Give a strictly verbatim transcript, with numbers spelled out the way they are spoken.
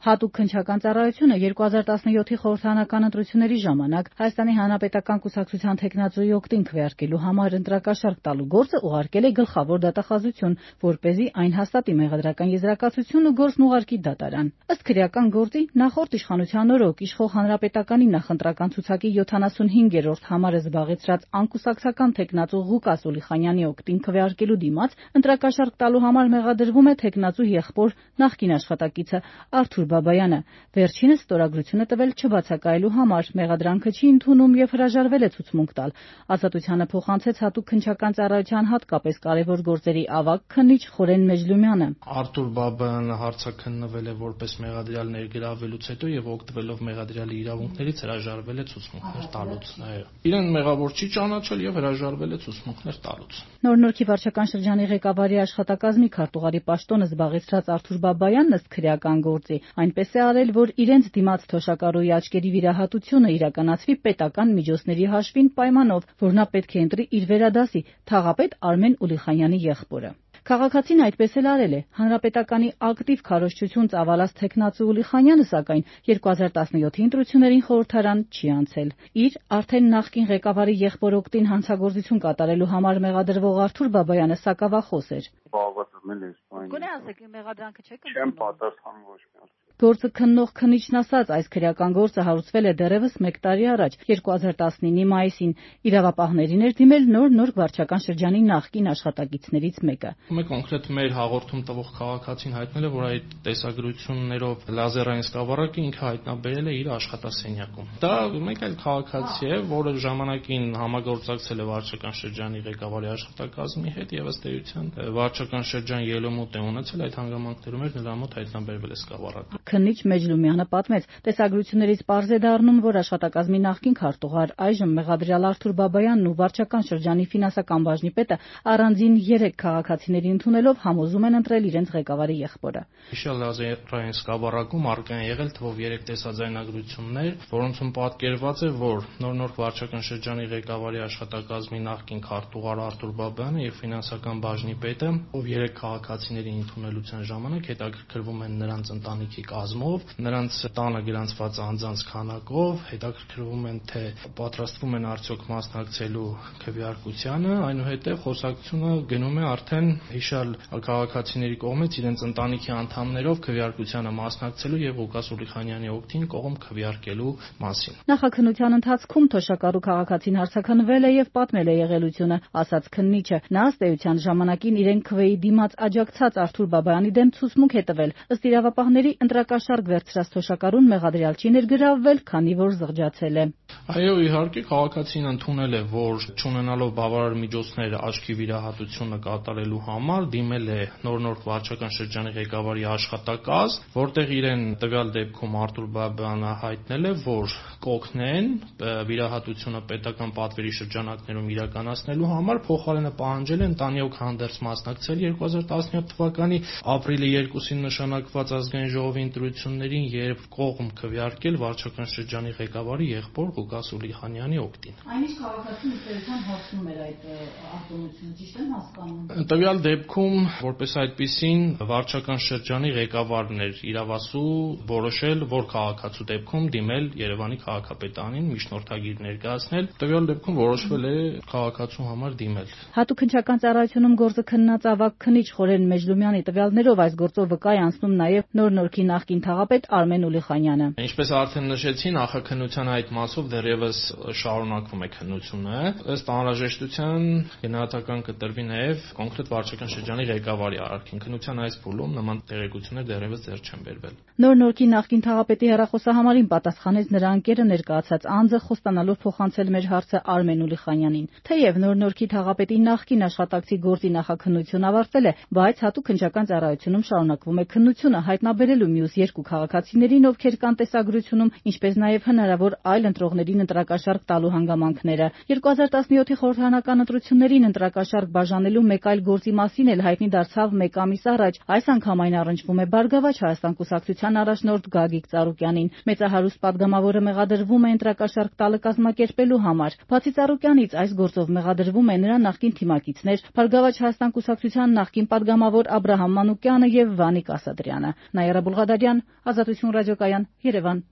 Հատուկ քննչական ծառայությունը երկու հազար տասնյոթի խորհրդարանական ընտրությունների ժամանակ Հայաստանի Հանրապետական կուսակցության թեկնածուի օգտին քվեարկելու համար ընտրակաշառք տալու գործը ուղարկել է գլխավոր դատախազություն, որպեսզի այն հաստատի մեղադրական եզրակացությունն ու գործն ուղարկի դատարան։ Ըստ քրեական գործի, նախորդ իշխանության օրոք իշխող Հանրապետականի նախընտրական ցուցակի յոթանասունհինգերորդ համարը զբաղեցրած անկուսակցական թեկնածու Ղուկաս Ուլիխանյանի օգտին քվեարկելու դիմաց ընտրակաշառք տալու համար մեղադրվում է թեկնածու եղբոր նախկին աշխատակիցը Արթուր Բաբայանը։ Վերջինս ստորագրություն է տվել չբացակայելու համար, մեղադրանքը չի ընդունում եւ հրաժարվել է ցուցմունք տալ։ Ազատությանը փոխանցեց հատուկ քննչական ծառայության հատկապես կարևոր գործերի ավագ քննիչ Խորեն Մեջլումյանը։ Արթուր Բաբայանը հարցաքննվել է որպես մեղադրյալ ներգրավելուց հետո եւ օգտվելով մեղադրյալի իրավունքներից հրաժարվել է ցուցմունքներ տալուց։ Իրեն մեղավոր չի ճանաչել եւ հրաժարվել է ցուցմունքներ տալուց։ Նոր-Նորքի վարչական շրջանի ղեկավարի աշխատակազմի քարտուղարի պաշտոնը զբաղեցրած Արթուր Բաբայանն ըստ քրեական գործի այնպես է արել, որ իրենց դիմաց թոշակառուի աչքերի վիրահատությունը իրականացվի պետական միջոցների հաշվին պայմանով, որ նա պետք է ընտրի իր վերադասի թաղապետ Արմեն Ուլիխանյանի եղբորը։ Քաղաքացին այդպես էլ արել է։ Հանրապետականի ակտիվ քարոզչություն ծավալած թեկնածու Ուլիխանյանը, սակայն երկու հազար տասնյոթի ընտրություններին խորհրդարան չի անցել։ Իր արդեն նախկին ղեկավարի եղբոր օգտին հանցագործություն կատարելու համար մեղադրվող Արթուր Բաբայանը սակավախոս էր։ Գոնե ասեք, մեղադրանքը չեք ընդունում։ Չեմ պատասխանում ոչ մի հարցի։ Գործը քննող քննիչն ասաց, այս քրեական գործը հարուցվել է դեռևս մեկ տարի առաջ, երկու հազար տասնինի մայիսին։ Իրավապահներին էր դիմել Նոր-Նորք վարչական շրջանի նախկին աշխատակիցներից մեկը։ Մենք կոնկրետ մեր հաղորդում տվող քաղաքացին հայտնել է, որ այդ տեսագրություններով լազերային սկավառակը ինքը հայտնաբերել է իր աշխատասենյակում։ Դա մեկ այլ քաղաքացի է, որը ժամանակին համագործակցել է վարչական շրջանի ղեկավարի աշխատակազմի հետ եւ ըստ էության վարչական շրջան ելումուտ է ունեցել այդ հանգամանքներում էր նրա մոտ հայտնաբերվել է սկավառակը։ Քննիչ Մեջլումյանը պատմեց, տեսագրություններից պարզ է դառնում, որ աշխատակազմի նախկին քարտուղար, այժմ մեղադրյալ Արթուր Բաբայանն ու վարչական շրջանի ֆինանսական բաժնի պետը առանձին երեք քաղաքացիների ընդունելով համոզում են ընտրել իրենց ղեկավարի եղբորը։ Հիշյալ լազերային սկավառակում առկա են եղել թվով երեք տեսաձայնագրություններ, որոնցում պատկերված է, որ Նոր-Նորք վարչական շրջանի ղեկավարի աշխատակազմի նախկին քարտուղար Արթուր Բաբայանը եւ ֆինանսական բաժնի պետը, ով երեք քաղաքացիների ընդունելության ժամանակ հետաքրքրվում են նրանց ընտանիքի կազմով, նրանց տանը գրանցված անձանց քանակով, հետաքրքրվում են թե պատրաստվում են արդյոք մասնակցելու քվեարկությանը, այնուհետև խոսակցությունը գնում է արդեն հիշյալ քաղաքացիների կողմից իրենց ընտանիքի անդամներով քվեարկությանը մասնակցելու եւ Ղուկաս Ուլիխանյանի օգտին կողմ քվեարկելու մասին։ Նախաքննության ընթացքում թոշակառու քաղաքացին հարցաքննվել է եւ պատմել է եղելությունը, ասաց քննիչը։ Նա ըստ էության ժամանակին իրեն քվեի դիմաց աջակցած Արթուր Բաբայանի դեմ ցուցմունք է տվել։ Ըստ իրավապահների ընտրակաշառք վերցրած թոշակառուն մեղադրյալ չի ներգրավվել, քանի որ զղջացել է։ Այո, իհարկե քաղաքացին ընդունել է, որ չունենալով բավարար միջոցներ աչքի վիրահատությունը կատարելու համար դիմել է Նոր-Նորք վարչական շրջանի ղեկավարի աշխատակազմ, որտեղ իրեն տվյալ դեպքում Արթուր Բաբայանը հայտնել է, որ կօգնեն վիրահատությունը պետական պատվերի շրջանակներում իրականացնելու համար, փոխարենը պահանջել է ընտանիք հանդերձ մասնակցել երկու հազար տասնյոթ թվականի ապրիլի երկուսին նշանակված ազգային ժողովի ընտրություններին եւ կողմ քվեարկել վարչական շրջանի ղեկավարի եղբոր Ղուկաս Ուլիխանյանի օգտին։ Այնիշ քաղաքացին ըստեյության հարցնում էր այդ արտոնությունը, ճիշտ եմ հասկանում։ Տվյալ դեպքում, որպես այդպիսին, վարչական շրջանի ղեկավարն էր իրավասու որոշել, որ քաղաքացու դեպքում դիմել Երևանի քաղաքապետարանին միջնորդագիր ներկայացնել։ Տվյալ դեպքում որոշվել է քաղաքացու համար դիմել։ Հատուկ քննչական ծառայությունում գործը քննած ավագ քննիչ Խորեն Մեջլումյանի տվյալներով այս գործով վկա է անցնում նաեւ Նոր-Նորքի նախկին թաղապետ Արմեն Ուլիխանյանը։ Ինչպես արդեն նշեցի, նախաքննության այդ մասով դեռևս շարունակվում է քննությունը։ Ըստ անհրաժեշտության գնահատական կտրվի նաեւ կոնկրետ վարչական շրջանի ղեկավարի արարքին։ Քննության այս փուլում նման տեղեկություններ դեռևս ձեռ չեն բերվել։ Նոր-Նորքի նախկին թաղապետի հեռախոսահամարին պատասխանեց նրա ընկերը ներկայացած անձը, խոստանալով փոխանցել մեր հարցը Արմեն Ուլիխանյանին։ Թեև Նոր-Նորքի թաղապետի նախկին աշխատակցի գործի նախաքննություն ավարտվել է, բայց հատուկ քննչական ծառայությունում շարունակվում է քննությունը հայտնաբերելու մյուս երկու քաղաքացիներին, ովքեր կան տեսագրությունում, ինչպես նաև հնարավոր այլ ընտրողներին ընտրակաշառք տալու հանգամանքները։ երկու հազար տասնյոթի խորհրդարանական ընտրություններին ընտրակաշառք բաժանելու մեկ այլ գործի մաս մասին էլ հայտնի դարձավ մեկ ամիս առաջ։ Այս անգամ այն առնչվում է Բարգավաճ Հայաստան կուսակցության առաջնորդ Գագիկ Ծառուկյանին։ Մեծահարուստ պատգամավորը մեղադրվում է ընտրակաշառք տալը կազմակերպելու համար։ Բացի Ծառուկյանից այս գործով մեղադրվում է նրա նախկին թիմակիցներ Բարգավաճ Հայաստան կուսակցության նախկին պատգամավոր Աբրահամ Մանուկյանը եւ Վանիկ Ասատրյանը։ Նաիրա Բուլղադարյան, Ազատություն ռադիոկայան, Երևան։